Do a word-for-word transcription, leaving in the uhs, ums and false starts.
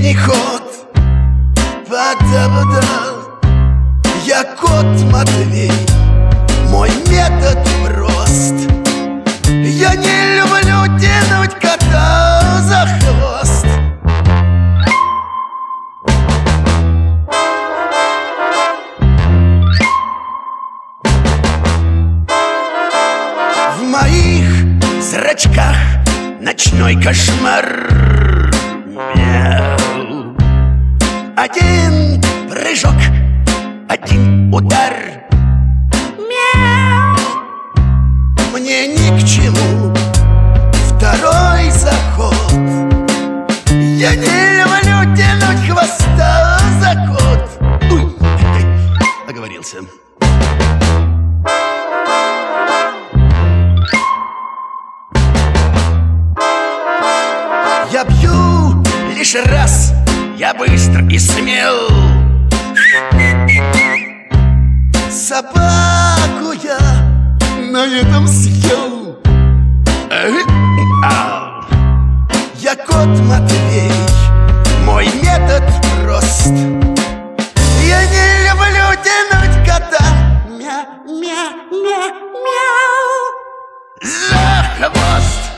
передний ход подобрал. Я кот Матвей, мой метод прост. Я не люблю тянуть кота за хвост. В моих зрачках ночной кошмар. Мяу. Один прыжок, один удар. Мяу. Мне ни к чему второй заход. Я не люблю тянуть хвоста за кот. Уй, оговорился. Я бью лишь раз, я быстр и смел. Собаку я на этом съел. Я кот Матвей, мой метод прост. Я не люблю тянуть кота мя, мя, мя, мяу за хвост.